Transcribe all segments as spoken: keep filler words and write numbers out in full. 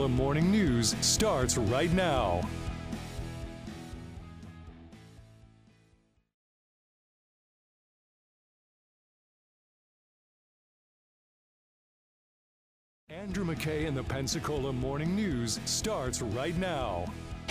Pensacola Morning News starts right now. Andrew McKay and the Pensacola Morning News starts right now.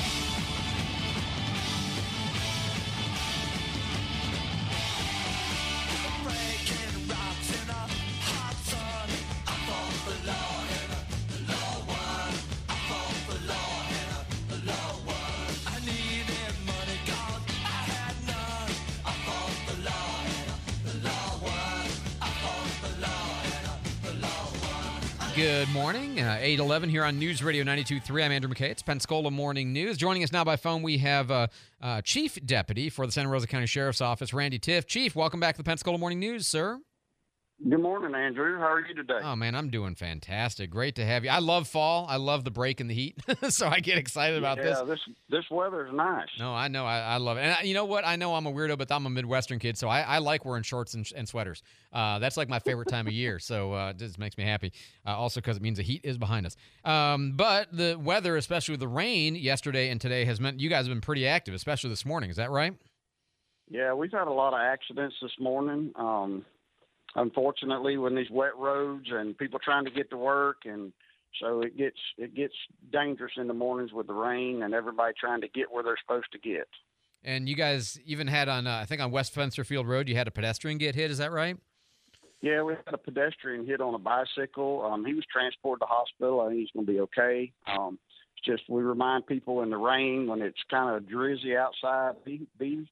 Good morning, uh, eight eleven here on News Radio ninety-two point three. I'm Andrew McKay. It's Pensacola Morning News. Joining us now by phone, we have uh, uh, Chief Deputy for the Santa Rosa County Sheriff's Office, Randy Tiff. Chief, welcome back to the Pensacola Morning News, sir. Good morning, Andrew. How are you today? Oh, man, I'm doing fantastic. Great to have you. I love fall. I love the break in the heat, so I get excited about yeah, this. Yeah, this this weather is nice. No, I know. I, I love it. And I, you know what? I know I'm a weirdo, but I'm a Midwestern kid, so I, I like wearing shorts and, and sweaters. Uh, that's like my favorite time of year, so uh, it just makes me happy. Uh, also because it means the heat is behind us. Um, but the weather, especially with the rain yesterday and today, has meant you guys have been pretty active, especially this morning. Is that right? Yeah, we've had a lot of accidents this morning. Um Unfortunately, when these wet roads and people trying to get to work, and so it gets it gets dangerous in the mornings with the rain and everybody trying to get where they're supposed to get. And you guys even had on, uh, I think on West Spencerfield Road, you had a pedestrian get hit. Is that right? Yeah, we had a pedestrian hit on a bicycle. Um, he was transported to the hospital. I think he's going to be okay. Um, it's just we remind people in the rain when it's kind of drizzy outside, be be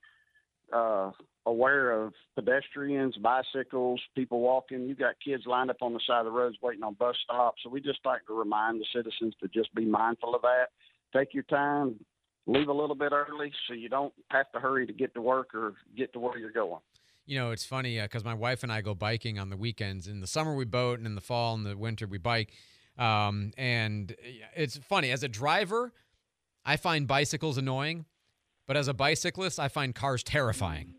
uh, aware of pedestrians, bicycles, people walking. You've got kids lined up on the side of the roads waiting on bus stops. So we just like to remind the citizens to just be mindful of that. Take your time, leave a little bit early so you don't have to hurry to get to work or get to where you're going. You know, it's funny because uh, my wife and I go biking on the weekends. In the summer, we boat, and in the fall and the winter, we bike. Um, and it's funny. As a driver, I find bicycles annoying. But as a bicyclist, I find cars terrifying.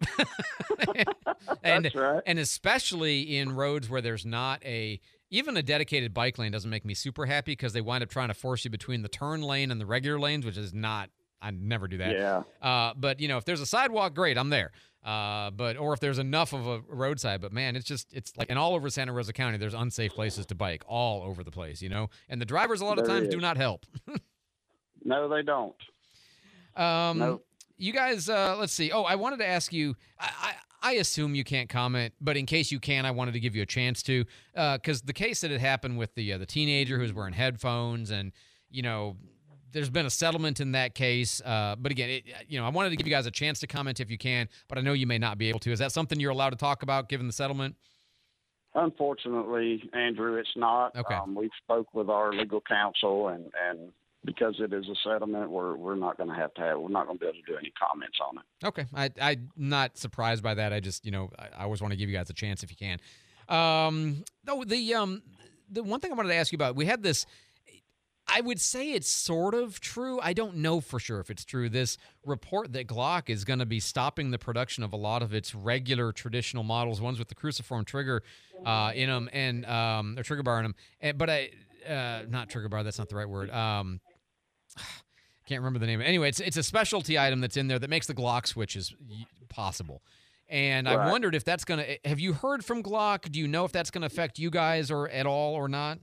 and, That's right. And especially in roads where there's not a, even a dedicated bike lane doesn't make me super happy because they wind up trying to force you between the turn lane and the regular lanes, which is not, I never do that. Yeah. Uh, but, you know, if there's a sidewalk, great, I'm there. Uh, but, or if there's enough of a roadside, but man, it's just, it's like, and all over Santa Rosa County, there's unsafe places to bike all over the place, you know? And the drivers a lot of There times is. do not help. No, they don't. Um, Nope. You guys, uh, let's see. Oh, I wanted to ask you, I, I, I assume you can't comment, but in case you can, I wanted to give you a chance to, because uh, the case that had happened with the uh, the teenager who was wearing headphones, and, you know, there's been a settlement in that case. Uh, but again, it, you know, I wanted to give you guys a chance to comment if you can, but I know you may not be able to. Is that something you're allowed to talk about given the settlement? Unfortunately, Andrew, it's not. Okay. Um, we've spoke with our legal counsel, and, and because it is a settlement, we're we're not going to have to have. We're not going to be able to do any comments on it. Okay, I, I'm not surprised by that. I just, you know, I, I always want to give you guys a chance if you can. Um, though the um, the one thing I wanted to ask you about, we had this. I would say it's sort of true. I don't know for sure if it's true. This report that Glock is going to be stopping the production of a lot of its regular traditional models, ones with the cruciform trigger uh, in them and um, or trigger bar in them. And, but I, uh, not trigger bar. That's not the right word. Um, can't remember the name. Anyway, it's it's a specialty item that's in there that makes the Glock switches possible. And Right. I wondered if that's going to. Have you heard from Glock? Do you know if that's going to affect you guys or at all or not?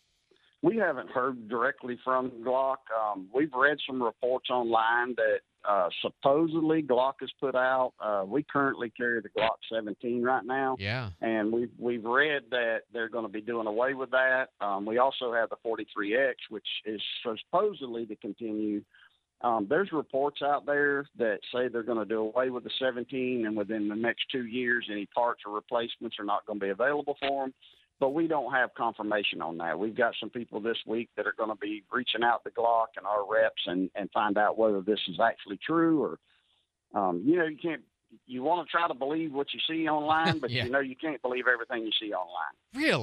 We haven't heard directly from Glock. Um, we've read some reports online that uh, supposedly Glock has put out. Uh, we currently carry the Glock seventeen right now. Yeah. And we've, we've read that they're going to be doing away with that. Um, we also have the forty-three X, which is supposedly to continue. Um, there's reports out there that say they're going to do away with the seventeen, and within the next two years, any parts or replacements are not going to be available for them. But we don't have confirmation on that. We've got some people this week that are going to be reaching out to Glock and our reps and, and find out whether this is actually true or, um, you know, you can't, you want to try to believe what you see online, but Yeah. you know, you can't believe everything you see online. Really?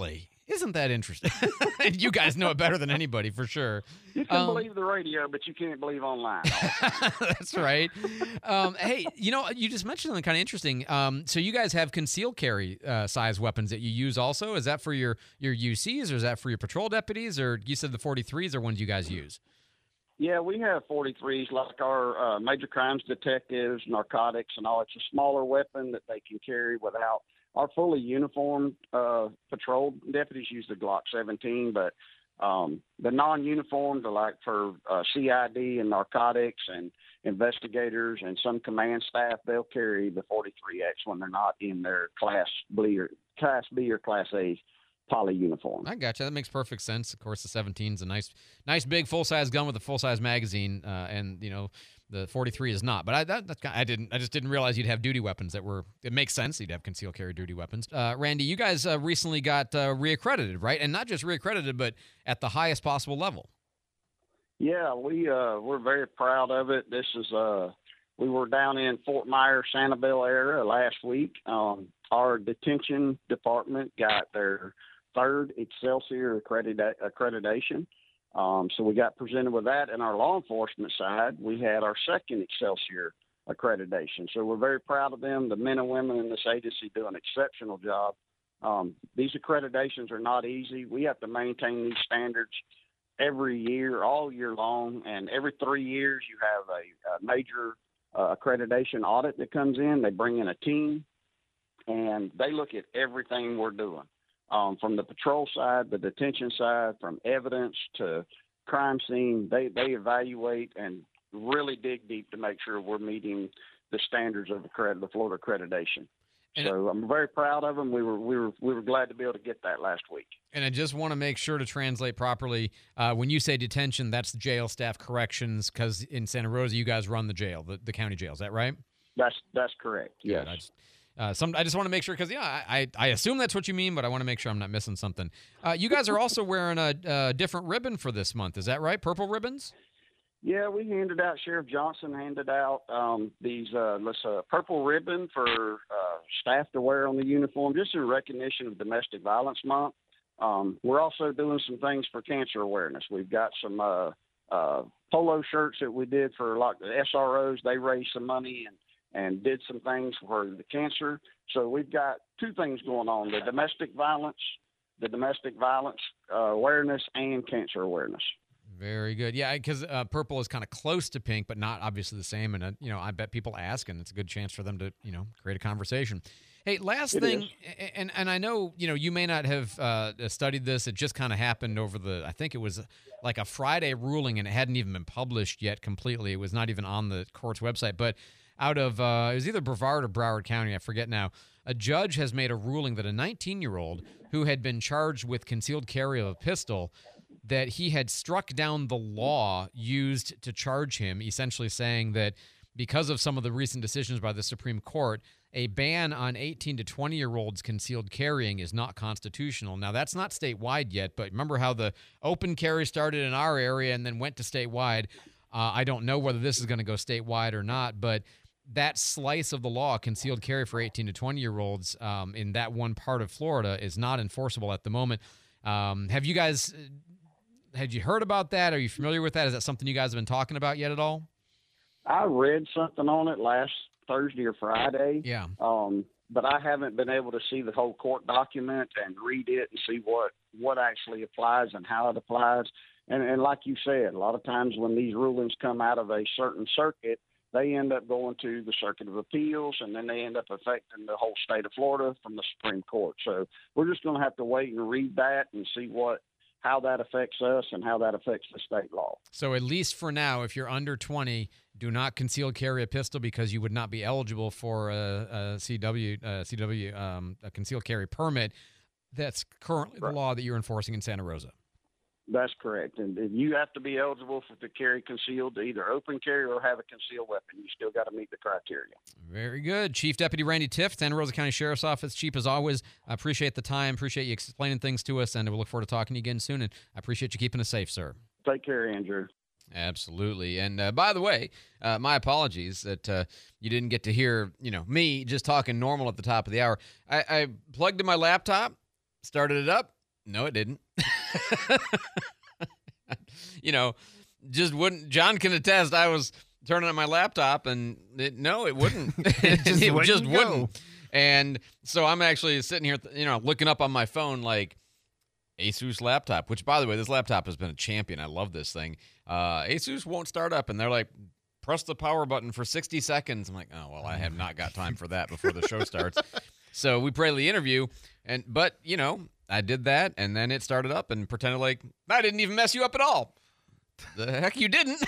Isn't that interesting? You guys know it better than anybody, for sure. You can Um, believe the radio, but you can't believe online. That's right. Um, hey, you know, you just mentioned something kind of interesting. Um, so you guys have concealed carry uh, size weapons that you use also. Is that for your, your U Cs, or is that for your patrol deputies? Or you said the forty-threes are ones you guys use? Yeah, we have forty-threes like our uh, major crimes detectives, narcotics, and all. It's a smaller weapon that they can carry without. Our fully uniformed uh, patrol deputies use the Glock seventeen, but um, the non-uniformed are like for uh, C I D and narcotics and investigators and some command staff, they'll carry the forty-three X when they're not in their Class B or Class B or Class A poly uniform. I gotcha. That makes perfect sense. Of course, the seventeen is a nice, nice big full-size gun with a full-size magazine, uh, and you know the forty-three is not. But I that, that I didn't. I just didn't realize you'd have duty weapons that were. It makes sense you'd have concealed carry duty weapons. Uh, Randy, you guys uh, recently got uh, reaccredited, right? And not just reaccredited, but at the highest possible level. Yeah, we uh, we're very proud of it. This is uh, we were down in Fort Myers, Sanibel area last week. Um, our detention department got their third Excelsior accredita- accreditation. Um, so we got presented with that. And our law enforcement side, we had our second Excelsior accreditation. So we're very proud of them. The men and women in this agency do an exceptional job. Um, these accreditations are not easy. We have to maintain these standards every year, all year long. And every three years, you have a, a major uh, accreditation audit that comes in. They bring in a team, and they look at everything we're doing. Um, from the patrol side, the detention side, from evidence to crime scene, they, they evaluate and really dig deep to make sure we're meeting the standards of the, credit, the Florida accreditation. And so I'm very proud of them. We were we were we were glad to be able to get that last week. And I just want to make sure to translate properly. Uh, when you say detention, that's jail, staff, corrections, because in Santa Rosa you guys run the jail, the, the county jail. Is that right? That's that's correct. Yes. Good. I just, Uh, some, I just want to make sure because, yeah, I, I assume that's what you mean, but I want to make sure I'm not missing something. Uh, you guys are also wearing a, a different ribbon for this month. Is that right? Purple ribbons? Yeah, we handed out, Sheriff Johnson handed out um, these, uh, let's uh, purple ribbon for uh, staff to wear on the uniform, just in recognition of Domestic Violence Month. Um, we're also doing some things for cancer awareness. We've got some uh, uh, polo shirts that we did for like the S R Os. They raised some money and and did some things for the cancer. So we've got two things going on, the domestic violence, the domestic violence uh, awareness, and cancer awareness. Very good. Yeah, because uh, purple is kind of close to pink, but not obviously the same. And, uh, you know, I bet people ask, and it's a good chance for them to, you know, create a conversation. Hey, last It thing, is. and and I know, you know, you may not have uh, studied this. It just kind of happened over the, I think it was like a Friday ruling, and it hadn't even been published yet completely. It was not even on the court's website. But out of, uh, it was either Brevard or Broward County, I forget now, a judge has made a ruling that a nineteen-year-old who had been charged with concealed carry of a pistol, that he had struck down the law used to charge him, essentially saying that because of some of the recent decisions by the Supreme Court, a ban on eighteen to twenty-year-olds concealed carrying is not constitutional. Now, that's not statewide yet, but remember how the open carry started in our area and then went to statewide. Uh, I don't know whether this is going to go statewide or not, but that slice of the law, concealed carry for eighteen to twenty-year-olds um, in that one part of Florida, is not enforceable at the moment. Um, have you guys, had you heard about that? Are you familiar with that? Is that something you guys have been talking about yet at all? I read something on it last Thursday or Friday. Yeah. Um, but I haven't been able to see the whole court document and read it and see what, what actually applies and how it applies. And, and like you said, a lot of times when these rulings come out of a certain circuit, they end up going to the Circuit of Appeals, and then they end up affecting the whole state of Florida from the Supreme Court. So we're just going to have to wait and read that and see what how that affects us and how that affects the state law. So at least for now, if you're under twenty, do not conceal carry a pistol because you would not be eligible for a, a C W, a C W, um, a concealed carry permit. That's currently Right. the law that you're enforcing in Santa Rosa. That's correct. And if you have to be eligible for to carry concealed, to either open carry or have a concealed weapon. You still got to meet the criteria. Very good. Chief Deputy Randy Tiff, Santa Rosa County Sheriff's Office. Chief, as always, I appreciate the time, appreciate you explaining things to us, and we'll look forward to talking to you again soon. And I appreciate you keeping us safe, sir. Take care, Andrew. Absolutely. And uh, by the way, uh, my apologies that uh, you didn't get to hear, you know, me just talking normal at the top of the hour. I, I plugged in my laptop, started it up, No, it didn't. You know, just wouldn't. John can attest. I was turning on my laptop, and it, no, it wouldn't. It just it wouldn't just go. wouldn't. And so I'm actually sitting here, you know, looking up on my phone like Asus laptop. Which, by the way, this laptop has been a champion. I love this thing. Uh, Asus won't start up, and they're like, press the power button for sixty seconds. I'm like, oh well, I have not got time for that before the show starts. So we played the interview, and but you know, I did that, and then it started up, and pretended like I didn't even mess you up at all. The heck you didn't.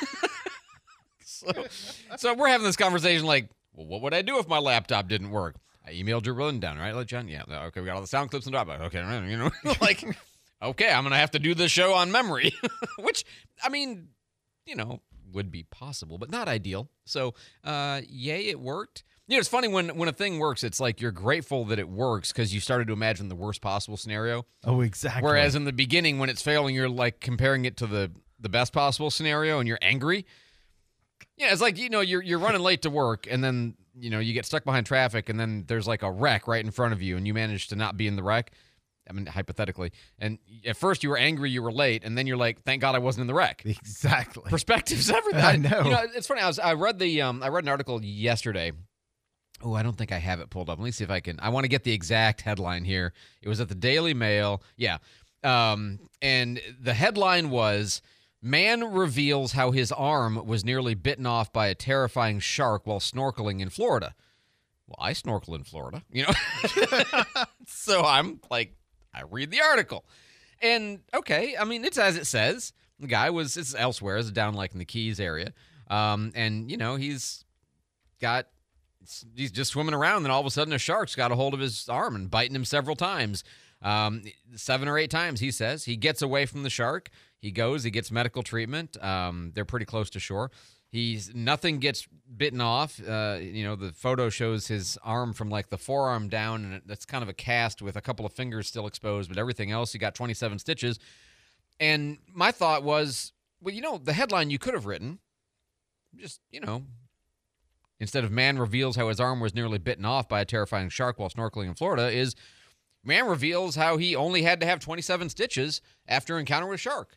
so, so we're having this conversation like, well, what would I do if my laptop didn't work? I emailed your rundown, right? Like, John, yeah, okay, we got all the sound clips and Dropbox. Okay, you know, like, okay, I'm gonna have to do this show on memory, which I mean, you know, would be possible, but not ideal. So, uh, yay, it worked. You know, it's funny when when a thing works, it's like you're grateful that it works because you started to imagine the worst possible scenario. Oh, exactly. Whereas in the beginning, when it's failing, you're like comparing it to the the best possible scenario, and you're angry. Yeah, it's like, you know, you're you're running late to work, and then, you know, you get stuck behind traffic, and then there's like a wreck right in front of you, and you manage to not be in the wreck. I mean, hypothetically. And at first you were angry you were late, and then you're like, thank God I wasn't in the wreck. Exactly. Perspective's everything. I know. You know, it's funny. I was I read the um I read an article yesterday. Oh, I don't think I have it pulled up. Let me see if I can. I want to get the exact headline here. It was at the Daily Mail. Yeah. Um, and the headline was, man reveals how his arm was nearly bitten off by a terrifying shark while snorkeling in Florida. Well, I snorkel in Florida, you know? So I'm like, I read the article. And, okay, I mean, it's as it says. The guy was, it's elsewhere, it's down like in the Keys area. Um, and, you know, he's got, he's just swimming around, and then all of a sudden a shark's got a hold of his arm and biting him several times. Um, seven or eight times, he says. He gets away from the shark. He goes, he gets medical treatment. Um, they're pretty close to shore. He's nothing gets bitten off. Uh, you know, the photo shows his arm from like the forearm down, and that's kind of a cast with a couple of fingers still exposed, but everything else, he got twenty-seven stitches. And my thought was, well, you know, the headline you could have written, just, you know, instead of man reveals how his arm was nearly bitten off by a terrifying shark while snorkeling in Florida, is man reveals how he only had to have twenty-seven stitches after encounter with a shark.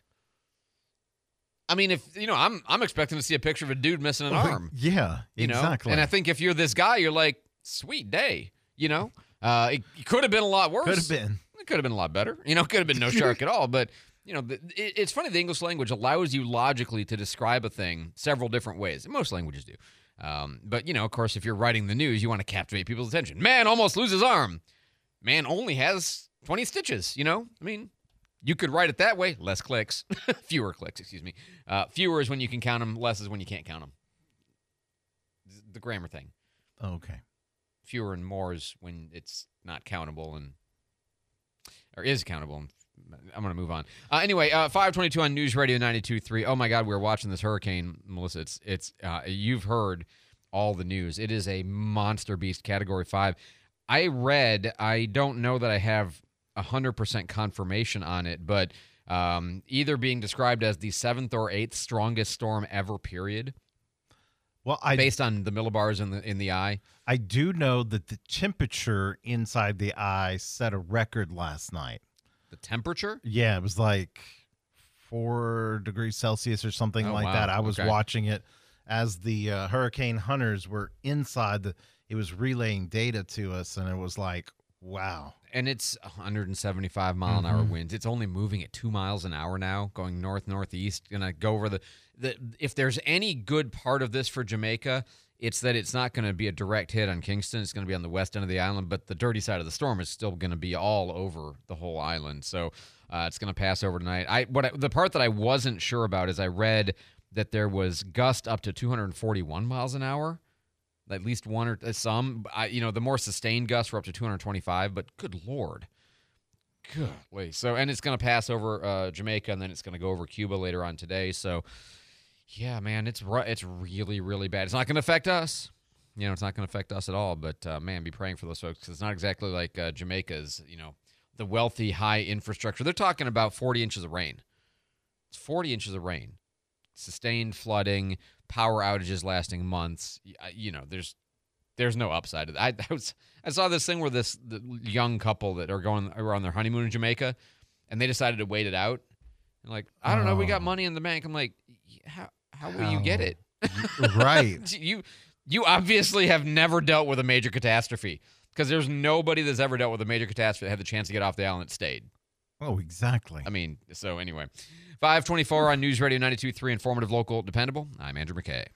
I mean, if, you know, I'm I'm expecting to see a picture of a dude missing an arm. Yeah, you know? exactly. And I think if you're this guy, you're like, sweet day, you know? Uh, it, it could have been a lot worse. Could have been. It could have been a lot better. You know, it could have been no shark at all. But, you know, the, it, it's funny, the English language allows you logically to describe a thing several different ways. Most languages do. Um, but, you know, of course, if you're writing the news, you want to captivate people's attention. Man almost loses arm. Man only has twenty stitches, you know? I mean, you could write it that way. Less clicks. Fewer clicks, excuse me. Uh, fewer is when you can count them. Less is when you can't count them. The grammar thing. Okay. Fewer and more is when it's not countable and or is countable. And I'm going to move on. Uh, anyway, uh, five twenty-two on News Radio ninety-two point three. Oh, my God, we were watching this hurricane, Melissa. It's, it's uh, you've heard all the news. It is a monster beast, Category five. I read, I don't know that I have one hundred percent confirmation on it, but um, either being described as the seventh or eighth strongest storm ever, period. Well, I based on the millibars in the in the eye. I do know that the temperature inside the eye set a record last night. The temperature? Yeah, it was like four degrees Celsius or something Oh, like wow. that. I was Okay. watching it as the uh, hurricane hunters were inside. The, it was relaying data to us, and it was like, wow. And it's one hundred seventy-five mile an hour Mhm. winds. It's only moving at two miles an hour now, going north northeast. Gonna go over the, the. If there's any good part of this for Jamaica, it's that it's not going to be a direct hit on Kingston. It's going to be on the west end of the island, but the dirty side of the storm is still going to be all over the whole island. So uh, it's going to pass over tonight. I what I, the part that I wasn't sure about is I read that there was gust up to two hundred forty-one miles an hour. At least one or some, I, you know, the more sustained gusts were up to two hundred twenty-five, but good Lord. Golly. So, and it's going to pass over uh, Jamaica, and then it's going to go over Cuba later on today. So, yeah, man, it's ru- it's really, really bad. It's not going to affect us. You know, it's not going to affect us at all. But, uh, man, be praying for those folks, because it's not exactly like uh, Jamaica's, you know, the wealthy, high infrastructure. They're talking about forty inches of rain. It's forty inches of rain. Sustained flooding, power outages lasting months. You know, there's there's no upside to that. I, I was I saw this thing where this the young couple that are going are on their honeymoon in Jamaica, and they decided to wait it out. And like, I don't know, we got Oh. money in the bank. I'm like, how how will you get it? Right. you you obviously have never dealt with a major catastrophe because there's nobody that's ever dealt with a major catastrophe that had the chance to get off the island that stayed. Oh, exactly. I mean, so anyway, five twenty-four on News Radio ninety-two point three, informative, local, dependable. I'm Andrew McKay.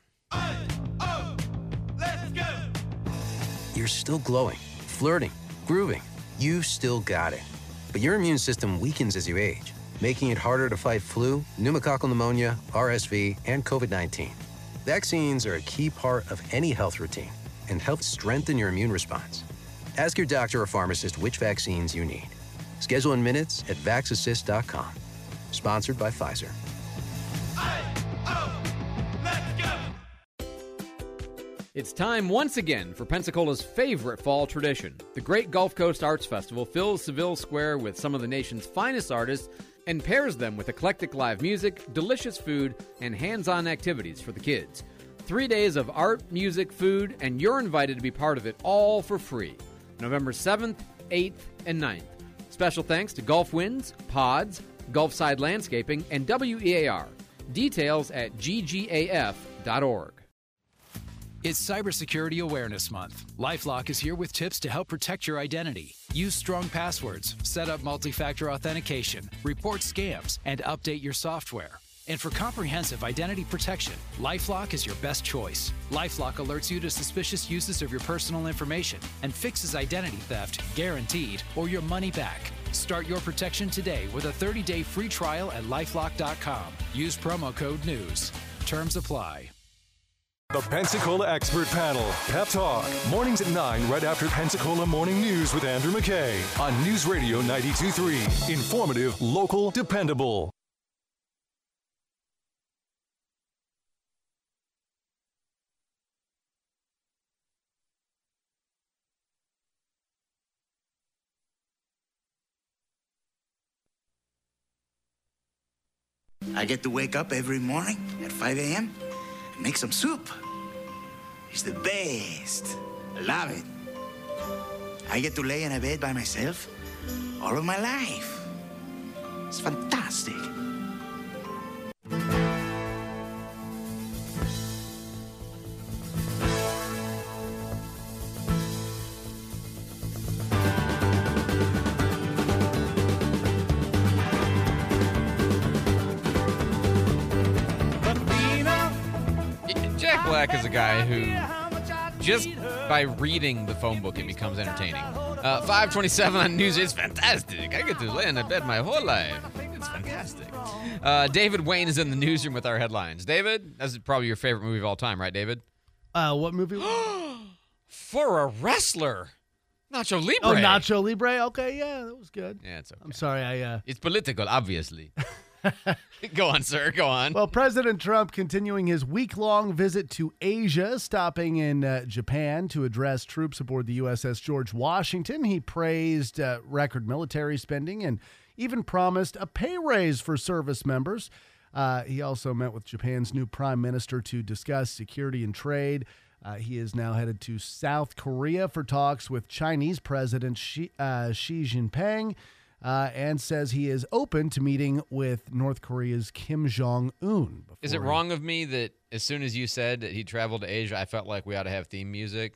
You're still glowing, flirting, grooving. You still got it. But your immune system weakens as you age, making it harder to fight flu, pneumococcal pneumonia, R S V, and COVID nineteen. Vaccines are a key part of any health routine and help strengthen your immune response. Ask your doctor or pharmacist which vaccines you need. Schedule in minutes at vax assist dot com. Sponsored by Pfizer. It's time once again for Pensacola's favorite fall tradition. The Great Gulf Coast Arts Festival fills Seville Square with some of the nation's finest artists and pairs them with eclectic live music, delicious food, and hands-on activities for the kids. Three days of art, music, food, and you're invited to be part of it all for free. November seventh, eighth, and ninth. Special thanks to Gulf Winds, Pods, Gulfside Landscaping, and W E A R. Details at g g a f dot org. It's Cybersecurity Awareness Month. LifeLock is here with tips to help protect your identity. Use strong passwords, set up multi-factor authentication, report scams, and update your software. And for comprehensive identity protection, LifeLock is your best choice. LifeLock alerts you to suspicious uses of your personal information and fixes identity theft, guaranteed, or your money back. Start your protection today with a thirty-day free trial at lifelock dot com. Use promo code NEWS. Terms apply. The Pensacola Expert Panel, Pep Talk, mornings at nine right after Pensacola Morning News with Andrew McKay on News Radio ninety-two point three. Informative, local, dependable. I get to wake up every morning at five a.m. and make some soup. It's the best. I love it. I get to lay in a bed by myself all of my life. It's fantastic. Jack Black is a guy who, just by reading the phone book, it becomes entertaining. Uh, five twenty-seven on News. It's fantastic. I get to lay in a bed my whole life. It's fantastic. Uh, David Wayne is in the newsroom with our headlines. David, that's probably your favorite movie of all time, right, David? Uh, what movie? For a wrestler. Nacho Libre. Oh, Nacho Libre. Okay, yeah, that was good. Yeah, it's okay. I'm sorry, I. Uh... It's political, obviously. Go on, sir. Go on. Well, President Trump continuing his week-long visit to Asia, stopping in uh, Japan to address troops aboard the U S S George Washington. He praised uh, record military spending and even promised a pay raise for service members. Uh, he also met with Japan's new prime minister to discuss security and trade. Uh, he is now headed to South Korea for talks with Chinese President Xi, uh, Xi Jinping. Uh, and says he is open to meeting with North Korea's Kim Jong-un. Is it wrong of me that as soon as you said that he traveled to Asia, I felt like we ought to have theme music?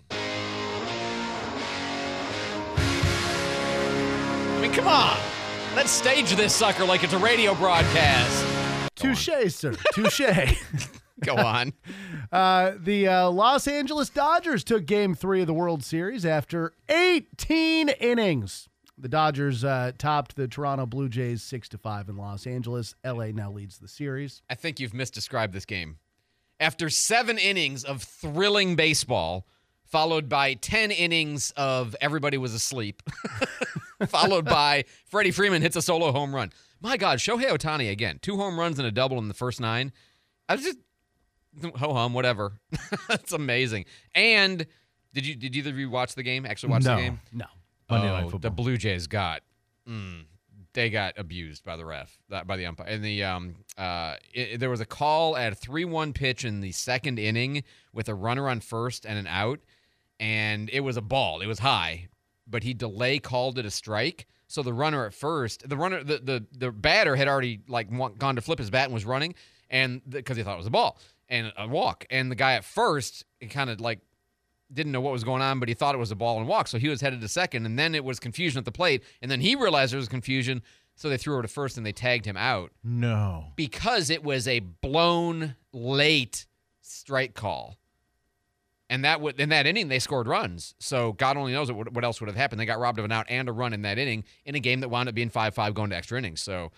I mean, come on. Let's stage this sucker like it's a radio broadcast. Touche, sir. Touche. Go on. Uh, the uh, Los Angeles Dodgers took Game three of the World Series after eighteen innings. The Dodgers uh, topped the Toronto Blue Jays six to five in Los Angeles. L A now leads the series. I think you've misdescribed this game. After seven innings of thrilling baseball, followed by ten innings of everybody was asleep, followed by Freddie Freeman hits a solo home run. My God, Shohei Ohtani again. Two home runs and a double in the first nine. I was just, ho-hum, whatever. That's amazing. And did you did either of you watch the game, actually watch no, the game? No. Monday Night Football. The Blue Jays got, mm, they got abused by the ref, by the umpire. And the um, uh, it, there was a call at a three one pitch in the second inning with a runner on first and an out, and it was a ball. It was high, but he delay called it a strike. So the runner at first, the runner, the the, the batter had already like gone to flip his bat and was running, and because he thought it was a ball and a walk, and the guy at first kind of like didn't know what was going on, but he thought it was a ball and walk, so he was headed to second, and then it was confusion at the plate, and then he realized there was confusion, so they threw over to first and they tagged him out. No, because it was a blown late strike call. And that would in that inning they scored runs. So God only knows what, what else would have happened. They got robbed of an out and a run in that inning in a game that wound up being five five going to extra innings. So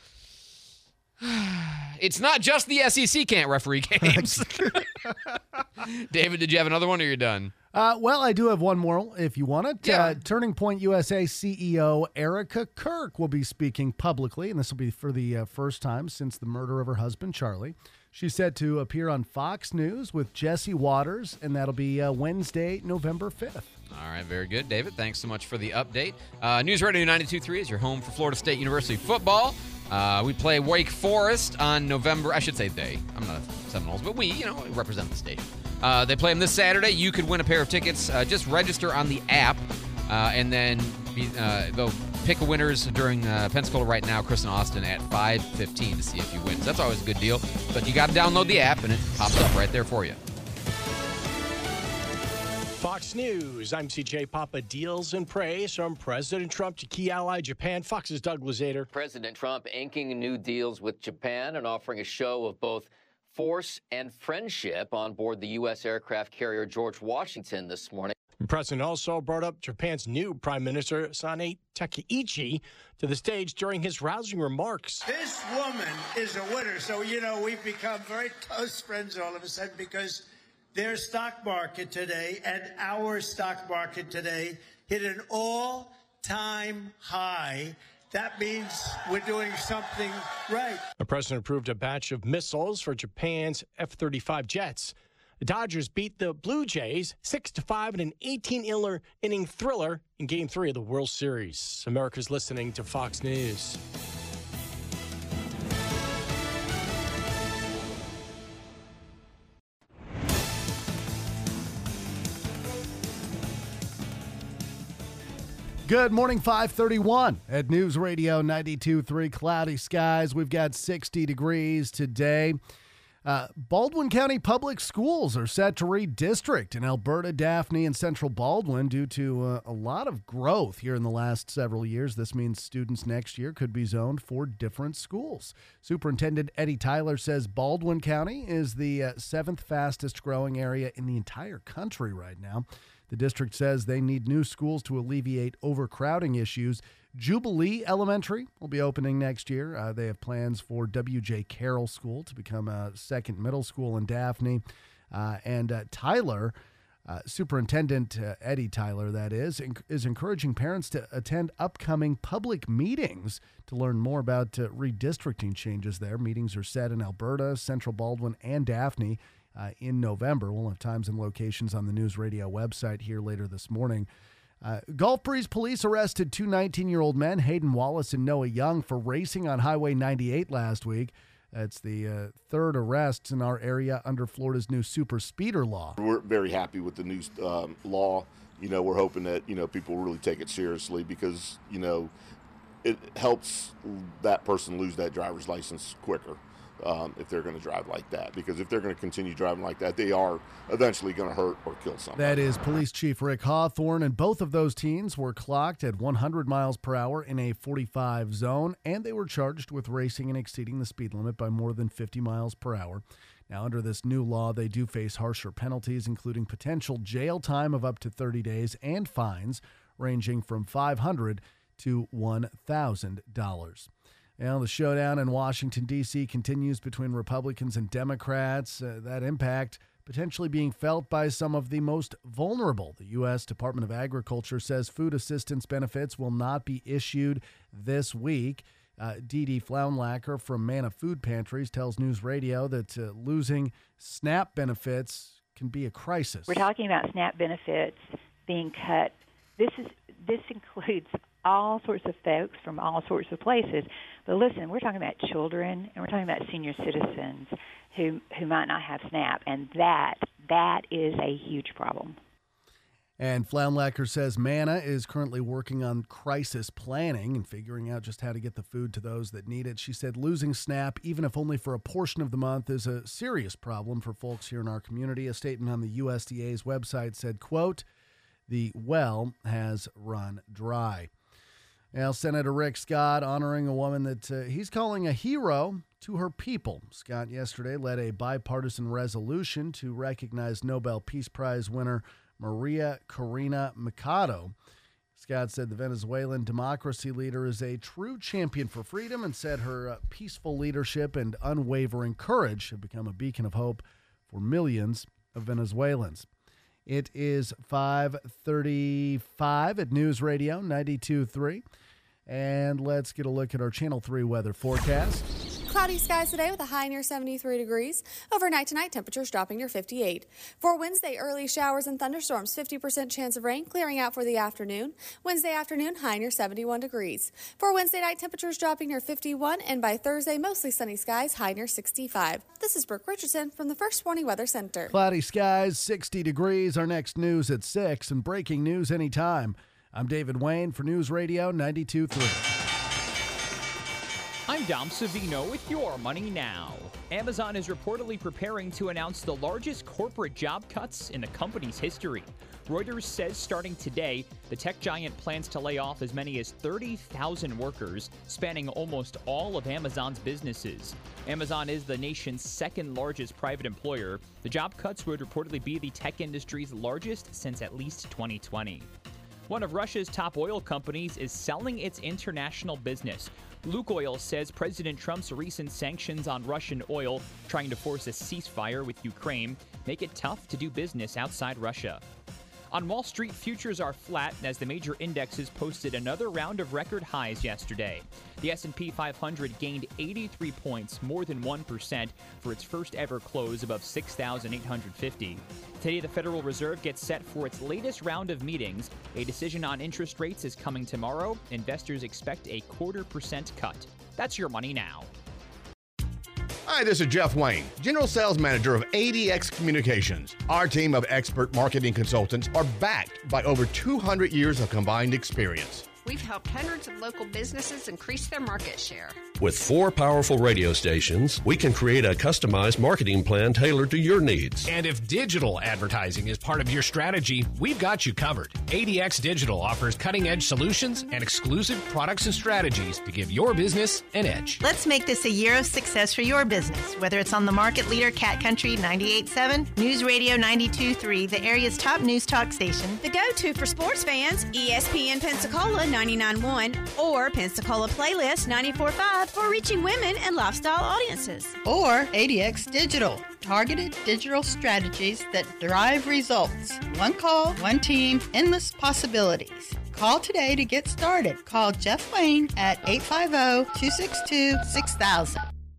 it's not just the S E C can't referee games. David, did you have another one or you're done? Uh, well, I do have one more if you want it. Yeah. Uh, Turning Point U S A C E O Erica Kirk will be speaking publicly, and this will be for the uh, first time since the murder of her husband, Charlie. She's set to appear on Fox News with Jesse Waters, and that'll be uh, Wednesday, November fifth. All right, very good, David. Thanks so much for the update. Uh, News Radio ninety-two point three is your home for Florida State University football. Uh, we play Wake Forest on November, I should say they. I'm not a Seminoles, but we, you know, represent the state. Uh, they play them this Saturday. You could win a pair of tickets. Uh, just register on the app, uh, and then be, uh, they'll pick a winners during uh, Pensacola Right Now, Chris and Austin at five fifteen to see if you win. So that's always a good deal. But you got to download the app, and it pops up right there for you. Fox News, I'm C J Papa. Deals and praise from President Trump to key ally Japan. Fox's Doug Luzader. President Trump inking new deals with Japan and offering a show of both force and friendship on board the U S aircraft carrier George Washington this morning. The president also brought up Japan's new Prime Minister, Sanae Takaichi, to the stage during his rousing remarks. This woman is a winner. So, you know, we've become very close friends all of a sudden because their stock market today and our stock market today hit an all-time high. That means we're doing something right. The president approved a batch of missiles for Japan's F thirty-five jets. The Dodgers beat the Blue Jays six to five in an eighteen-inning thriller in Game three of the World Series. America's listening to Fox News. Good morning, five thirty-one at News Radio ninety-two point three. Cloudy skies. We've got sixty degrees today. Uh, Baldwin County Public Schools are set to redistrict in Alberta, Daphne, and Central Baldwin due to uh, a lot of growth here in the last several years. This means students next year could be zoned for different schools. Superintendent Eddie Tyler says Baldwin County is the uh, seventh fastest growing area in the entire country right now. The district says they need new schools to alleviate overcrowding issues. Jubilee Elementary will be opening next year. Uh, they have plans for W J Carroll School to become a second middle school in Daphne. Uh, and uh, Tyler, uh, Superintendent uh, Eddie Tyler, that is, enc- is encouraging parents to attend upcoming public meetings to learn more about uh, redistricting changes there. Meetings are set in Alberta, Central Baldwin, and Daphne uh, in November. We'll have times and locations on the News Radio website here later this morning. Uh, Gulf Breeze police arrested two nineteen-year-old men, Hayden Wallace and Noah Young, for racing on Highway ninety-eight last week. That's the uh, third arrests in our area under Florida's new super speeder law. We're very happy with the new um, law. You know, we're hoping that, you know, people really take it seriously because, you know, it helps that person lose that driver's license quicker. Um, if they're going to drive like that, because if they're going to continue driving like that, they are eventually going to hurt or kill someone. That is Police Chief Rick Hawthorne, and both of those teens were clocked at one hundred miles per hour in a forty-five zone, and they were charged with racing and exceeding the speed limit by more than fifty miles per hour. Now, under this new law, they do face harsher penalties, including potential jail time of up to thirty days and fines ranging from five hundred dollars to one thousand dollars. Well, the showdown in Washington, D C continues between Republicans and Democrats. Uh, that impact potentially being felt by some of the most vulnerable. The U S Department of Agriculture says food assistance benefits will not be issued this week. Uh, Dee Dee Flaunlacker from Manna Food Pantries tells News Radio that uh, losing SNAP benefits can be a crisis. We're talking about SNAP benefits being cut. This is this includes all sorts of folks from all sorts of places. But listen, we're talking about children, and we're talking about senior citizens who who might not have SNAP, and that that is a huge problem. And Floundlacker says Manna is currently working on crisis planning and figuring out just how to get the food to those that need it. She said losing SNAP, even if only for a portion of the month, is a serious problem for folks here in our community. A statement on the U S D A's website said, quote, "The well has run dry." Now, Senator Rick Scott honoring a woman that uh, he's calling a hero to her people. Scott yesterday led a bipartisan resolution to recognize Nobel Peace Prize winner Maria Corina Machado. Scott said the Venezuelan democracy leader is a true champion for freedom and said her uh, peaceful leadership and unwavering courage have become a beacon of hope for millions of Venezuelans. It is five thirty-five at News Radio ninety-two point three. And let's get a look at our Channel three weather forecast. Cloudy skies today with a high near seventy-three degrees. Overnight tonight, temperatures dropping near fifty-eight. For Wednesday, early showers and thunderstorms, fifty percent chance of rain, clearing out for the afternoon. Wednesday afternoon, high near seventy-one degrees. For Wednesday night, temperatures dropping near fifty-one. And by Thursday, mostly sunny skies, high near sixty-five. This is Brooke Richardson from the First Warning Weather Center. Cloudy skies, sixty degrees. Our next news at six and breaking news anytime. I'm David Wayne for News Radio ninety-two point three. I'm Dom Savino with your Money Now. Amazon is reportedly preparing to announce the largest corporate job cuts in the company's history. Reuters says starting today, the tech giant plans to lay off as many as thirty thousand workers, spanning almost all of Amazon's businesses. Amazon is the nation's second largest private employer. The job cuts would reportedly be the tech industry's largest since at least twenty twenty. One of Russia's top oil companies is selling its international business. Lukoil says President Trump's recent sanctions on Russian oil, trying to force a ceasefire with Ukraine, make it tough to do business outside Russia. On Wall Street, futures are flat as the major indexes posted another round of record highs yesterday. The S and P five hundred gained eighty-three points, more than one percent, for its first ever close above six thousand eight hundred fifty. Today, the Federal Reserve gets set for its latest round of meetings. A decision on interest rates is coming tomorrow. Investors expect a quarter percent cut. That's your Money Now. Hi, this is Jeff Wayne, General Sales Manager of A D X Communications. Our team of expert marketing consultants are backed by over two hundred years of combined experience. We've helped hundreds of local businesses increase their market share. With four powerful radio stations, we can create a customized marketing plan tailored to your needs. And if digital advertising is part of your strategy, we've got you covered. A D X Digital offers cutting-edge solutions and exclusive products and strategies to give your business an edge. Let's make this a year of success for your business, whether it's on the market leader Cat Country ninety-eight point seven, News Radio ninety-two point three, the area's top news talk station, the go-to for sports fans, E S P N Pensacola ninety-nine point one, or Pensacola Playlist ninety-four point five for reaching women and lifestyle audiences. Or A D X Digital, targeted digital strategies that drive results. One call, one team, endless possibilities. Call today to get started. Call Jeff Wayne at eight five zero, two six two, six thousand.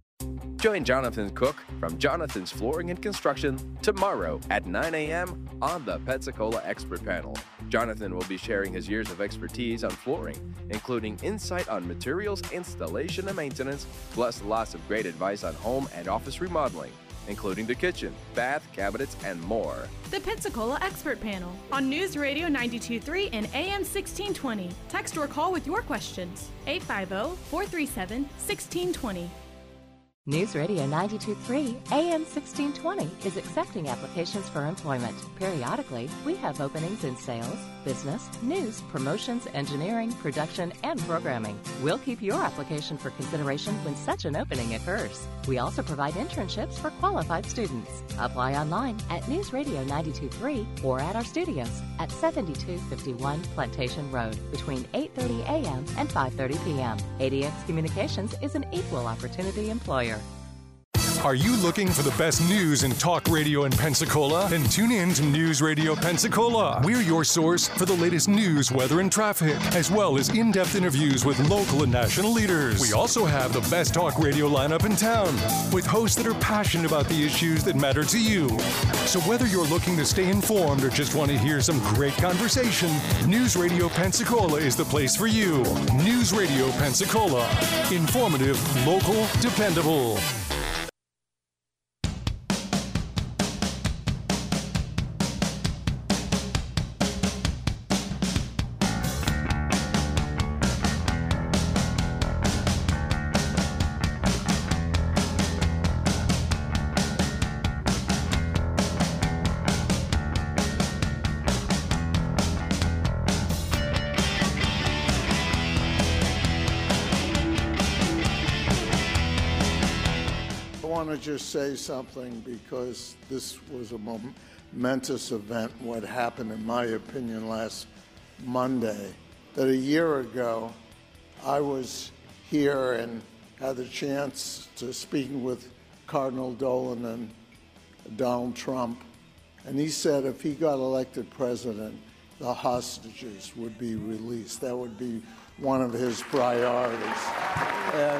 Join Jonathan Cook from Jonathan's Flooring and Construction tomorrow at nine a.m. on the Pensacola Expert Panel. Jonathan will be sharing his years of expertise on flooring, including insight on materials, installation, and maintenance, plus lots of great advice on home and office remodeling, including the kitchen, bath, cabinets, and more. The Pensacola Expert Panel on News Radio ninety-two point three and A M sixteen twenty. Text or call with your questions. eight five zero, four three seven, one six two zero. News Radio ninety-two point three, A M sixteen twenty is accepting applications for employment. Periodically, we have openings in sales, business, news, promotions, engineering, production, and programming. We'll keep your application for consideration when such an opening occurs. We also provide internships for qualified students. Apply online at News Radio ninety-two point three or at our studios at seventy-two fifty-one Plantation Road between eight thirty a.m. and five thirty p.m. A D X Communications is an equal opportunity employer. Are you looking for the best news in talk radio in Pensacola? Then tune in to News Radio Pensacola. We're your source for the latest news, weather, and traffic, as well as in-depth interviews with local and national leaders. We also have the best talk radio lineup in town, with hosts that are passionate about the issues that matter to you. So whether you're looking to stay informed or just want to hear some great conversation, News Radio Pensacola is the place for you. News Radio Pensacola. Informative, local, dependable. want to just say something because this was a momentous event, what happened, in my opinion, last Monday, that a year ago I was here and had the chance to speak with Cardinal Dolan and Donald Trump, and he said if he got elected president, the hostages would be released. That would be one of his priorities. And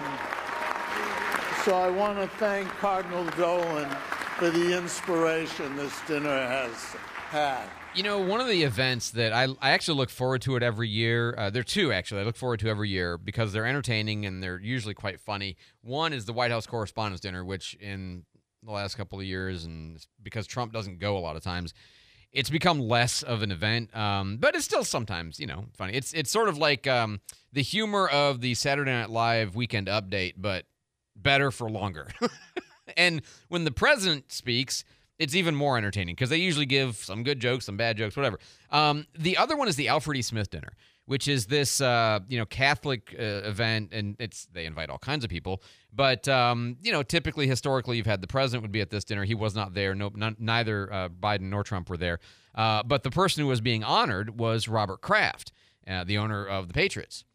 so I want to thank Cardinal Dolan for the inspiration this dinner has had. You know, one of the events that I, I actually look forward to it every year, uh, there are two actually I look forward to every year because they're entertaining and they're usually quite funny. One is the White House Correspondents' Dinner, which in the last couple of years, and because Trump doesn't go a lot of times, it's become less of an event, um, but it's still sometimes, you know, funny. It's it's sort of like um, the humor of the Saturday Night Live Weekend Update, but better for longer. And when the president speaks, it's even more entertaining because they usually give some good jokes, some bad jokes, whatever. Um, the other one is the Alfred E. Smith Dinner, which is this uh, you know Catholic uh, event, and it's they invite all kinds of people. But um, you know, typically, historically, you've had the president would be at this dinner. He was not there. No, none, neither uh, Biden nor Trump were there. Uh, but the person who was being honored was Robert Kraft, uh, the owner of the Patriots,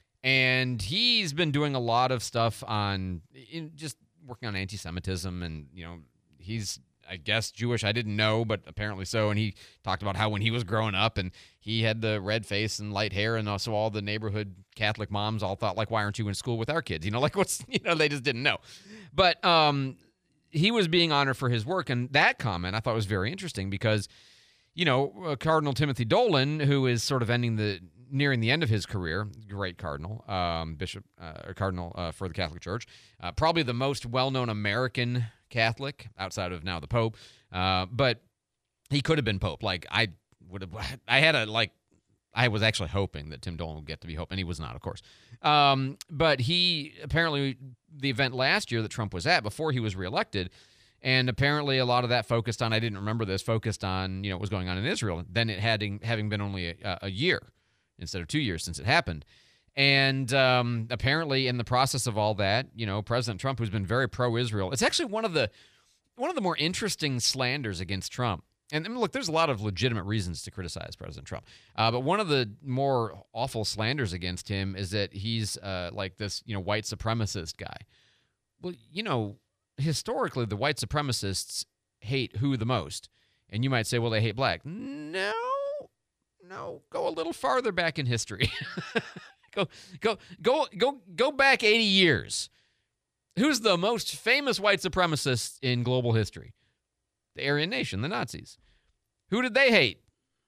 and he's been doing a lot of stuff on in just working on anti-Semitism, and you know, he's I guess Jewish. I didn't know, but apparently so. And he talked about how when he was growing up and he had the red face and light hair, and also all the neighborhood Catholic moms all thought, like, why aren't you in school with our kids? You know, like what's, you know, they just didn't know. But um, he was being honored for his work. And that comment I thought was very interesting because, you know, uh, Cardinal Timothy Dolan, who is sort of ending the, nearing the end of his career, great cardinal, um, bishop, uh, cardinal uh, for the Catholic Church, uh, probably the most well-known American Catholic outside of now the Pope, uh, but he could have been Pope. Like I would have, I had a like, I was actually hoping that Tim Dolan would get to be Pope, and he was not, of course. Um, but he apparently the event last year that Trump was at before he was reelected, and apparently a lot of that focused on I didn't remember this focused on you know what was going on in Israel. Then it having having been only a, a year instead of two years since it happened. And um, apparently, in the process of all that, you know, President Trump, who's been very pro-Israel, it's actually one of the one of the more interesting slanders against Trump. And I mean, look, there's a lot of legitimate reasons to criticize President Trump, uh, but one of the more awful slanders against him is that he's uh, like this, you know, white supremacist guy. Well, you know, historically, the white supremacists hate who the most? And you might say, well, they hate black. No, no, go a little farther back in history. Go, go, go, go, go back eighty years. Who's the most famous white supremacist in global history? The Aryan Nation, the Nazis. Who did they hate?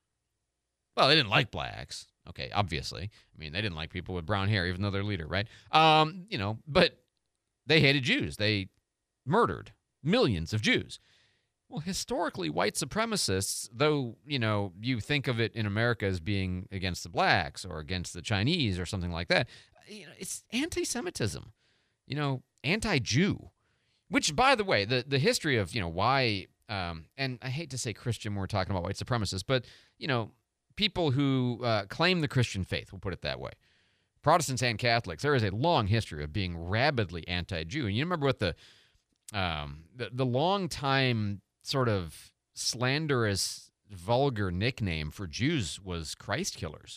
Well, they didn't like blacks. Okay, obviously. I mean, they didn't like people with brown hair, even though they're leader, right? Um, you know, but they hated Jews. They murdered millions of Jews. Well, historically, white supremacists, though, you know, you think of it in America as being against the blacks or against the Chinese or something like that, you know, it's anti-Semitism, you know, anti-Jew, which, by the way, the, the history of, you know, why, um, and I hate to say Christian when we're talking about white supremacists, but, you know, people who uh, claim the Christian faith, we'll put it that way, Protestants and Catholics, there is a long history of being rabidly anti-Jew. And you remember what the, um, the, the long time sort of slanderous, vulgar nickname for Jews was Christ killers,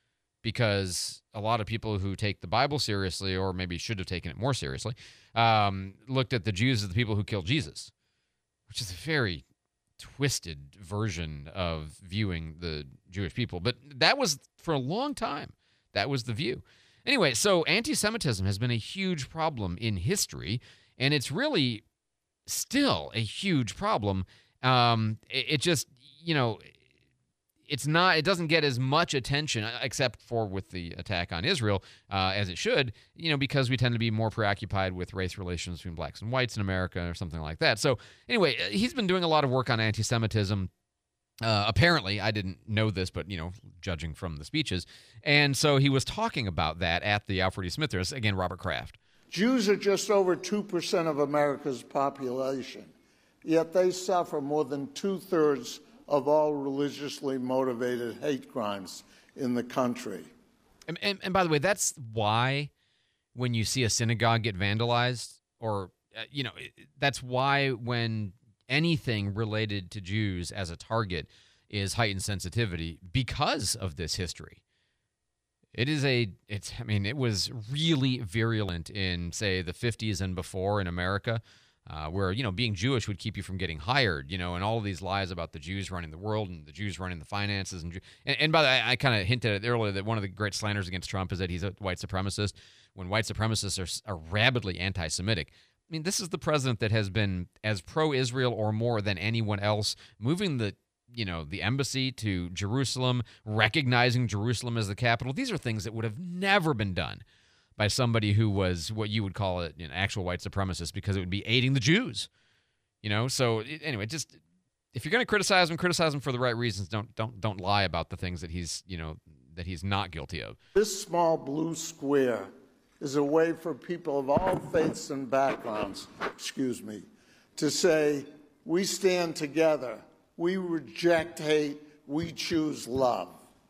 because a lot of people who take the Bible seriously, or maybe should have taken it more seriously, um, looked at the Jews as the people who killed Jesus, which is a very twisted version of viewing the Jewish people. But that was, for a long time, that was the view. Anyway, so anti-Semitism has been a huge problem in history, and it's really still a huge problem. Um, it, it just, you know, it's not, it doesn't get as much attention, except for with the attack on Israel, uh, as it should, you know, because we tend to be more preoccupied with race relations between blacks and whites in America or something like that. So anyway, he's been doing a lot of work on anti-Semitism. Uh, apparently, I didn't know this, but, you know, judging from the speeches. And so he was talking about that at the Alfred E. Smith Dinner. Again, Robert Kraft. Jews are just over two percent of America's population, yet they suffer more than two-thirds of all religiously motivated hate crimes in the country. And, and, and by the way, that's why when you see a synagogue get vandalized, or uh, you know, that's why when anything related to Jews as a target is heightened sensitivity because of this history. It is a, it's, I mean, it was really virulent in, say, the fifties and before in America, uh, where, you know, being Jewish would keep you from getting hired, you know, and all of these lies about the Jews running the world and the Jews running the finances. And, and, and by the way, I, I kind of hinted at earlier that one of the great slanders against Trump is that he's a white supremacist, when white supremacists are, are rabidly anti-Semitic. I mean, this is the president that has been as pro-Israel or more than anyone else, moving the, you know, the embassy to Jerusalem, recognizing Jerusalem as the capital. These are things that would have never been done by somebody who was what you would call it, an actual white supremacist, because it would be aiding the Jews. You know, so anyway, just if you're going to criticize him, criticize him for the right reasons. Don't don't don't lie about the things that he's, you know, that he's not guilty of. This small blue square is a way for people of all faiths and backgrounds, excuse me, to say we stand together. We reject hate. We choose love.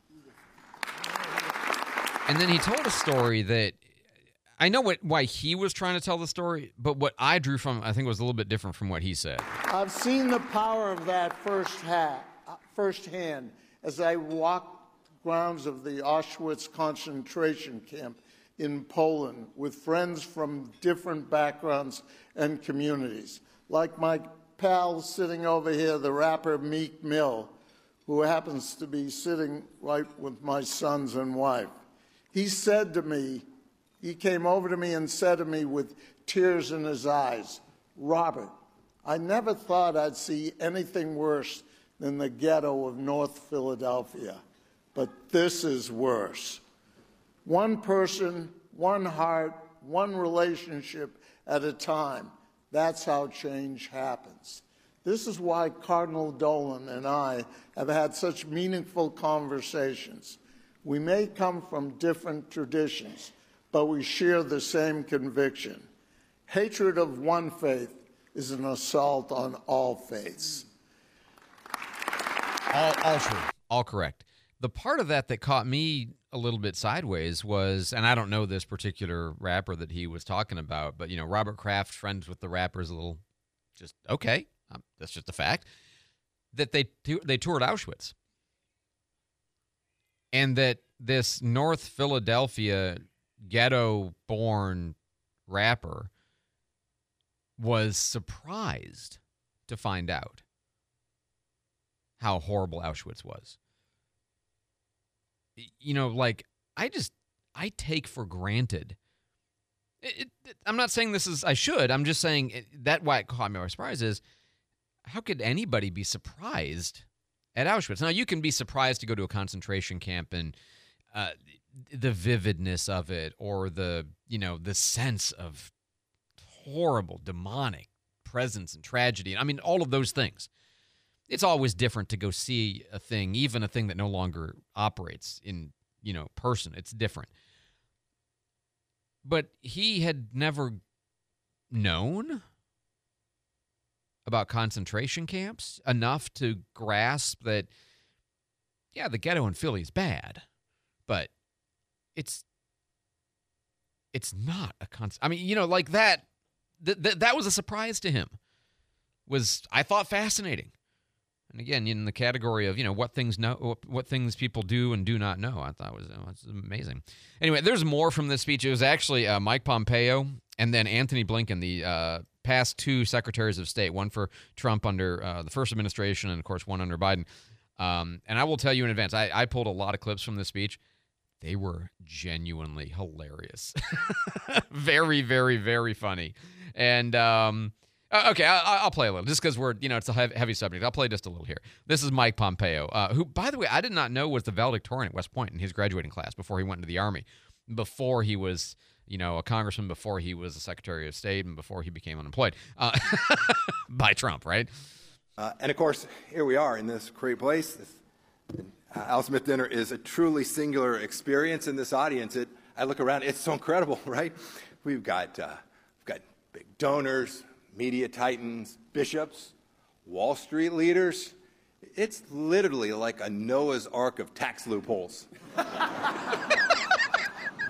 And then he told a story that I know what why he was trying to tell the story, but what I drew from, I think, was a little bit different from what he said. I've seen the power of that first ha- firsthand as I walked the grounds of the Auschwitz concentration camp in Poland with friends from different backgrounds and communities, like my pal sitting over here, the rapper Meek Mill, who happens to be sitting right with my sons and wife. He said to me, he came over to me and said to me with tears in his eyes, "Robert, I never thought I'd see anything worse than the ghetto of North Philadelphia, but this is worse. One person, one heart, one relationship at a time. That's how change happens." This is why Cardinal Dolan and I have had such meaningful conversations. We may come from different traditions, but we share the same conviction. Hatred of one faith is an assault on all faiths. All, all true. All correct. The part of that that caught me a little bit sideways was, and I don't know this particular rapper that he was talking about, but, you know, Robert Kraft, friends with the rapper, is a little just, okay, um, that's just a fact, that they they toured Auschwitz. And that this North Philadelphia ghetto-born rapper was surprised to find out how horrible Auschwitz was. You know, like, I just, I take for granted. It, it, I'm not saying this is, I should, I'm just saying it, that why it caught me by surprise is, how could anybody be surprised at Auschwitz? Now, you can be surprised to go to a concentration camp and uh, the vividness of it, or the, you know, the sense of horrible, demonic presence and tragedy. I mean, all of those things. It's always different to go see a thing, even a thing that no longer operates in, you know, person. It's different. But he had never known about concentration camps enough to grasp that, yeah, the ghetto in Philly is bad, but it's it's not a con. I mean, you know, like that. Th- th- that was a surprise to him. Was I thought fascinating. And again, in the category of, you know, what things know, what things people do and do not know, I thought was, oh, was amazing. Anyway, there's more from this speech. It was actually uh, Mike Pompeo and then Anthony Blinken, the uh, past two secretaries of state, one for Trump under uh, the first administration and, of course, one under Biden. Um, and I will tell you in advance, I, I pulled a lot of clips from this speech. They were genuinely hilarious. Very, very, very funny. And, um, okay, I, I'll play a little, just because we're, you know, it's a heavy subject. I'll play just a little here. This is Mike Pompeo, uh, who, by the way, I did not know was the valedictorian at West Point in his graduating class before he went into the Army, before he was, you know, a congressman, before he was a Secretary of State, and before he became unemployed uh, by Trump, right? Uh, and, of course, here we are in this great place. This, uh, Al Smith Dinner is a truly singular experience in this audience. It, I look around, it's so incredible, right? We've got, uh, we've got big donors, media titans, bishops, Wall Street leaders. It's literally like a Noah's Ark of tax loopholes.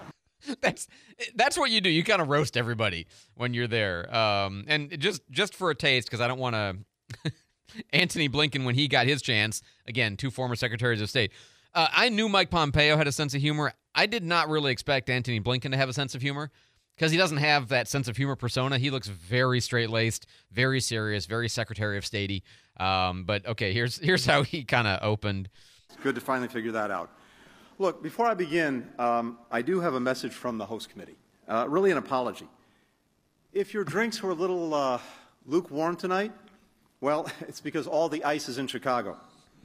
That's that's what you do. You kind of roast everybody when you're there. Um, and just just for a taste, because I don't want to. Antony Blinken, when he got his chance, again, two former secretaries of state. Uh, I knew Mike Pompeo had a sense of humor. I did not really expect Antony Blinken to have a sense of humor because he doesn't have that sense of humor persona. He looks very straight-laced, very serious, very Secretary of Statey. Um, but okay, here's here's how he kind of opened. It's good to finally figure that out. Look, before I begin, um, I do have a message from the host committee, uh, really an apology. If your drinks were a little uh, lukewarm tonight, well, it's because all the ice is in Chicago.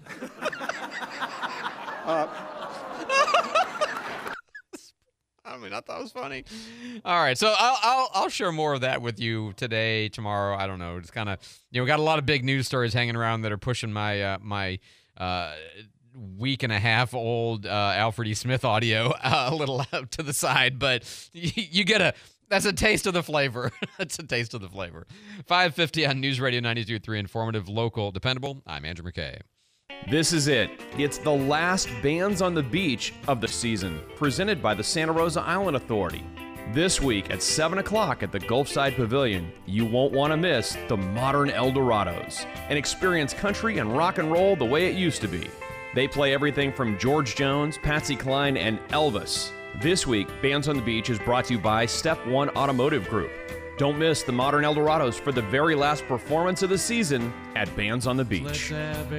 uh, I mean, I thought it was funny. All right, so I'll I'll, I'll share more of that with you today, tomorrow. I don't know. It's kind of, you know, we got a lot of big news stories hanging around that are pushing my uh, my. Uh, week and a half old uh, Alfred E. Smith audio uh, a little out to the side, but you, you get a, that's a taste of the flavor. That's a taste of the flavor. five fifty on News Radio ninety-two point three, informative, local, dependable. I'm Andrew McKay. This is it. It's the last Bands on the Beach of the season, presented by the Santa Rosa Island Authority. This week at seven o'clock at the Gulfside Pavilion, you won't want to miss the Modern Eldorados and experience country and rock and roll the way it used to be. They play everything from George Jones, Patsy Cline, and Elvis. This week, Bands on the Beach is brought to you by Step One Automotive Group. Don't miss the Modern Eldorados for the very last performance of the season at Bands on the Beach.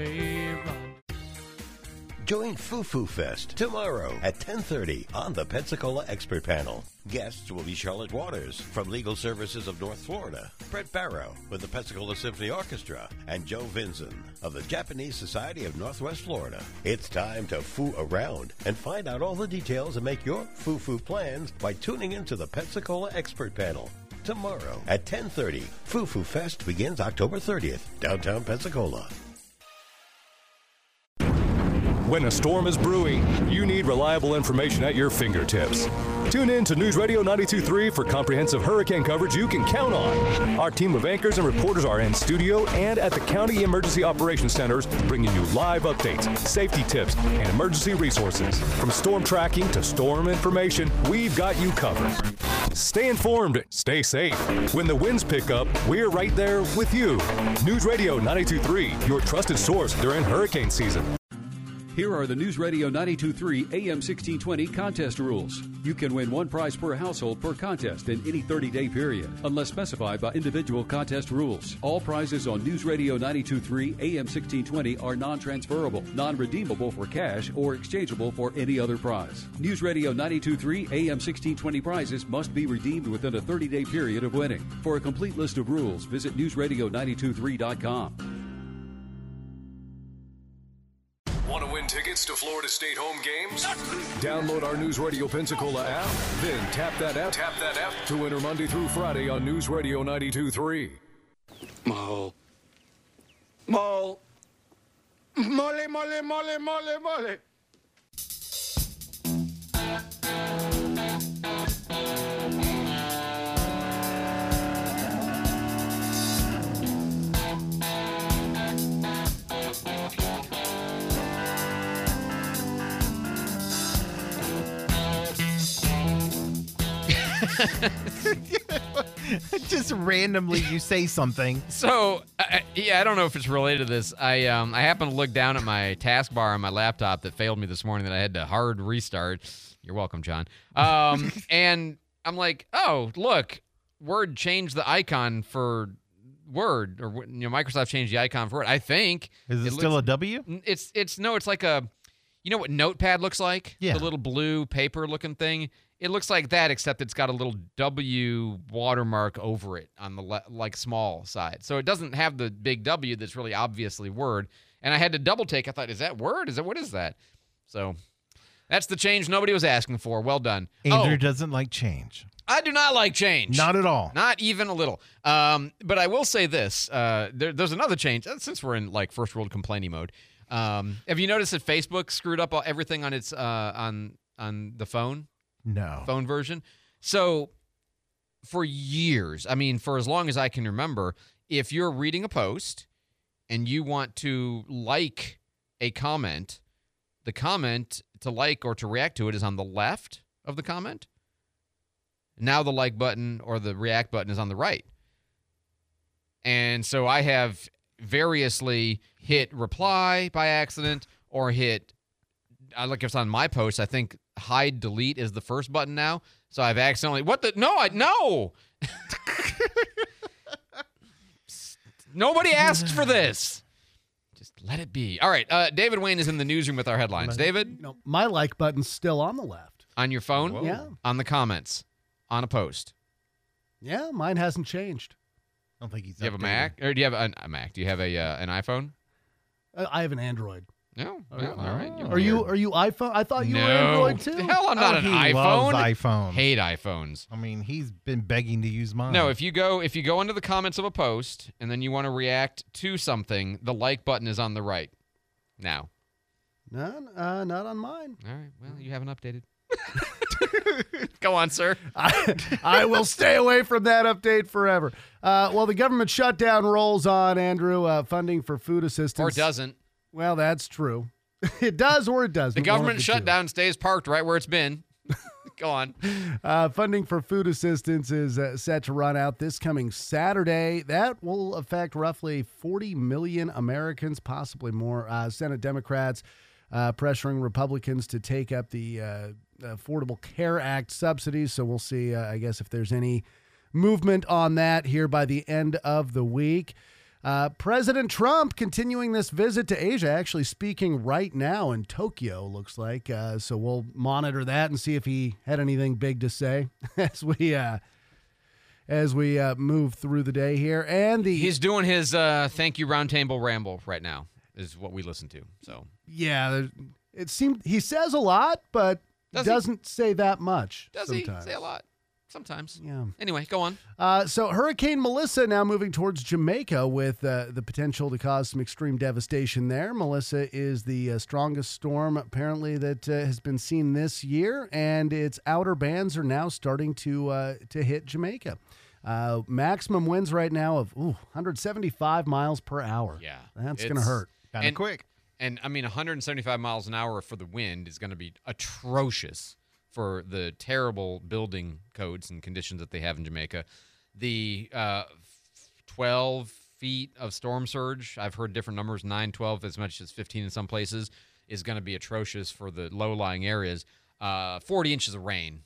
Join Foo Foo Fest tomorrow at ten thirty on the Pensacola Expert Panel. Guests will be Charlotte Waters from Legal Services of North Florida, Brett Barrow with the Pensacola Symphony Orchestra, and Joe Vinson of the Japanese Society of Northwest Florida. It's time to foo around and find out all the details and make your foo-foo plans by tuning into the Pensacola Expert Panel. Tomorrow at ten thirty, Foo Foo Fest begins October thirtieth, downtown Pensacola. When a storm is brewing, you need reliable information at your fingertips. Tune in to News Radio ninety-two point three for comprehensive hurricane coverage you can count on. Our team of anchors and reporters are in studio and at the County Emergency Operations Centers, bringing you live updates, safety tips, and emergency resources. From storm tracking to storm information, we've got you covered. Stay informed, stay safe. When the winds pick up, we're right there with you. News Radio ninety-two point three, your trusted source during hurricane season. Here are the News Radio ninety-two point three A M sixteen twenty contest rules. You can win one prize per household per contest in any thirty-day period, unless specified by individual contest rules. All prizes on News Radio ninety-two point three A M sixteen twenty are non-transferable, non-redeemable for cash, or exchangeable for any other prize. News Radio ninety-two point three A M sixteen twenty prizes must be redeemed within a thirty-day period of winning. For a complete list of rules, visit news radio ninety-two point three dot com. Want to win tickets to Florida State home games? Download our News Radio Pensacola app, then tap that app, tap that app to enter Monday through Friday on News Radio ninety-two point three. Mo. Mo. Mole, mole, mole, mole, mole. Just randomly you say something. So, uh, yeah, I don't know if it's related to this. I um I happened to look down at my taskbar on my laptop that failed me this morning that I had to hard restart. You're welcome, John. Um, and I'm like, oh, look, Word changed the icon for Word, or you know, Microsoft changed the icon for Word. I think. Is it, it still looks, a W? It's it's no, it's like a, you know what Notepad looks like? Yeah. The little blue paper-looking thing. It looks like that, except it's got a little W watermark over it on the le- like small side. So it doesn't have the big W that's really obviously Word. And I had to double take. I thought, is that Word? Is that what is that? So that's the change nobody was asking for. Well done. Andrew oh, doesn't like change. I do not like change. Not at all. Not even a little. Um, but I will say this. Uh, there, there's another change. Since we're in like first world complaining mode, um, have you noticed that Facebook screwed up all, everything on its uh, on on the phone? No. Phone version. So for years, I mean, for as long as I can remember, if you're reading a post and you want to like a comment, the comment to like or to react to it is on the left of the comment. Now the like button or the react button is on the right. And so I have variously hit reply by accident or hit, I look if it's on my post, I think hide delete is the first button now. So I've accidentally, what the, no, I, no. Nobody asked for this. Just let it be. All right. Uh, David Wayne is in the newsroom with our headlines. David? No, my like button's still on the left. On your phone? Whoa. Yeah. On the comments? On a post? Yeah, mine hasn't changed. I don't think he's Do you have a updated. Mac? Or do you have an, a Mac? Do you have a uh, an iPhone? Uh, I have an Android. No. Are, Well, all right. are you are you iPhone? I thought you no. were Android too. Hell, I'm not Oh, an he iPhone. loves iPhones. Hate iPhones. I mean, he's been begging to use mine. No, if you go if you go into the comments of a post and then you want to react to something, the like button is on the right. Now. No, uh, not on mine. All right. Well, you haven't updated. Go on, sir. I, I will stay away from that update forever. Uh, well, the government shutdown rolls on, Andrew. Uh, funding for food assistance. Or it doesn't. Well, that's true. It does or it doesn't. The government shutdown stays parked right where it's been. Go on. Uh, funding for food assistance is uh, set to run out this coming Saturday. That will affect roughly forty million Americans, possibly more. Uh, Senate Democrats uh, pressuring Republicans to take up the uh, Affordable Care Act subsidies. So we'll see, uh, I guess, if there's any movement on that here by the end of the week. Uh, President Trump continuing this visit to Asia, actually speaking right now in Tokyo, looks like. Uh, so we'll monitor that and see if he had anything big to say as we uh, as we uh, move through the day here. And the He's doing his uh, thank you roundtable ramble right now, is what we listen to. So yeah, there- it seemed he says a lot, but Does he? doesn't say that much. does sometimes. he say a lot? Sometimes. Yeah. Anyway, go on. Uh, so Hurricane Melissa now moving towards Jamaica with uh, the potential to cause some extreme devastation there. Melissa is the uh, strongest storm apparently that uh, has been seen this year, and its outer bands are now starting to uh, to hit Jamaica. Uh, maximum winds right now of ooh, one hundred seventy-five miles per hour. Yeah. That's It's- going to hurt. Kind of and- quick. And, I mean, one hundred seventy-five miles an hour for the wind is going to be atrocious for the terrible building codes and conditions that they have in Jamaica. The uh, twelve feet of storm surge, I've heard different numbers, nine, twelve, as much as fifteen in some places, is going to be atrocious for the low-lying areas. Uh, forty inches of rain.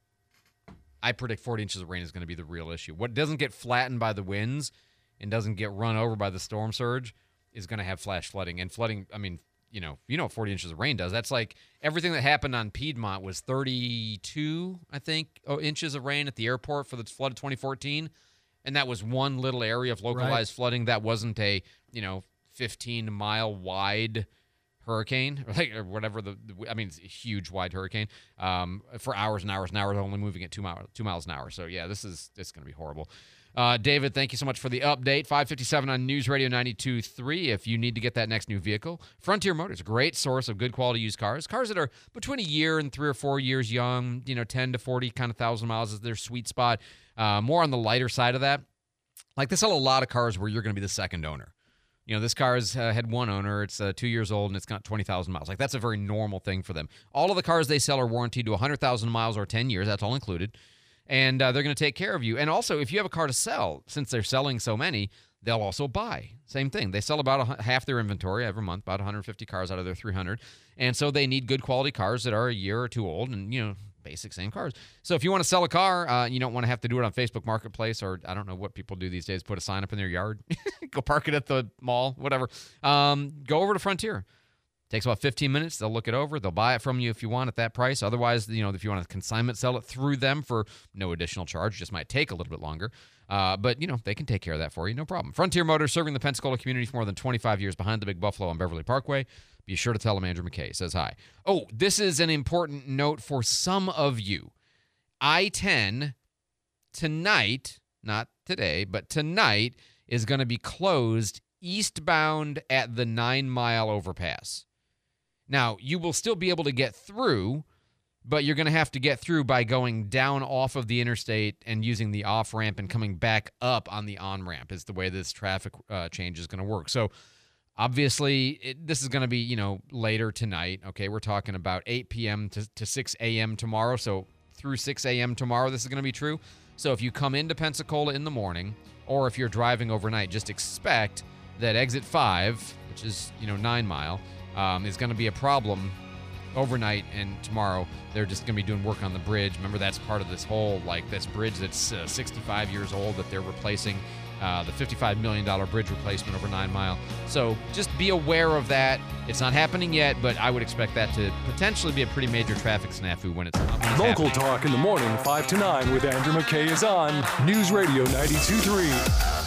I predict forty inches of rain is going to be the real issue. What doesn't get flattened by the winds and doesn't get run over by the storm surge is going to have flash flooding. And flooding, I mean, you know, you know what forty inches of rain does. That's like everything that happened on Piedmont was thirty-two, I think, oh, inches of rain at the airport for the flood of twenty fourteen. And that was one little area of localized Right. flooding. That wasn't a, you know, fifteen mile wide hurricane, or, like, or whatever the, the, I mean, it's a huge wide hurricane um, for hours and hours and hours, only moving at two miles, two miles an hour. So yeah, this is, it's going to be horrible. Uh, David, thank you so much for the update. five fifty-seven on News Radio ninety-two point three. If you need to get that next new vehicle, Frontier Motors, great source of good quality used cars. Cars that are between a year and three or four years young, you know, ten to forty kind of thousand miles is their sweet spot. Uh, more on the lighter side of that. Like, they sell a lot of cars where you're going to be the second owner. You know, this car has uh, had one owner. It's uh, two years old, and it's got twenty thousand miles. Like, that's a very normal thing for them. All of the cars they sell are warranted to one hundred thousand miles or ten years. That's all included. And uh, they're going to take care of you. And also, if you have a car to sell, since they're selling so many, they'll also buy. Same thing. They sell about a, hu- half their inventory every month, about one hundred fifty cars out of their three hundred. And so they need good quality cars that are a year or two old and, you know, basic same cars. So if you want to sell a car, uh, you don't want to have to do it on Facebook Marketplace, or I don't know what people do these days, put a sign up in their yard, go park it at the mall, whatever. Um, go over to Frontier. Takes about fifteen minutes. They'll look it over. They'll buy it from you if you want at that price. Otherwise, you know, if you want to consignment sell it through them for no additional charge, just might take a little bit longer. Uh, but, you know, they can take care of that for you. No problem. Frontier Motors, serving the Pensacola community for more than twenty-five years, behind the Big Buffalo on Beverly Parkway. Be sure to tell them Andrew McKay says hi. Oh, this is an important note for some of you. I ten tonight, not today, but tonight is going to be closed eastbound at the Nine Mile overpass. Now, you will still be able to get through, but you're going to have to get through by going down off of the interstate and using the off-ramp and coming back up on the on-ramp is the way this traffic uh, change is going to work. So, obviously, it, this is going to be, you know, later tonight. Okay, we're talking about eight p.m. to, to six a.m. tomorrow, so through six a.m. tomorrow this is going to be true. So if you come into Pensacola in the morning, or if you're driving overnight, just expect that exit five, which is, you know, nine mile, um, is going to be a problem overnight, and tomorrow they're just going to be doing work on the bridge. Remember, that's part of this whole, like, this bridge that's uh, sixty-five years old that they're replacing, uh, the fifty-five million dollars bridge replacement over Nine Mile. So just be aware of that. It's not happening yet, but I would expect that to potentially be a pretty major traffic snafu when it's, when it's Local happening. Talk in the morning, five to nine with Andrew McKay is on News Radio ninety-two point three.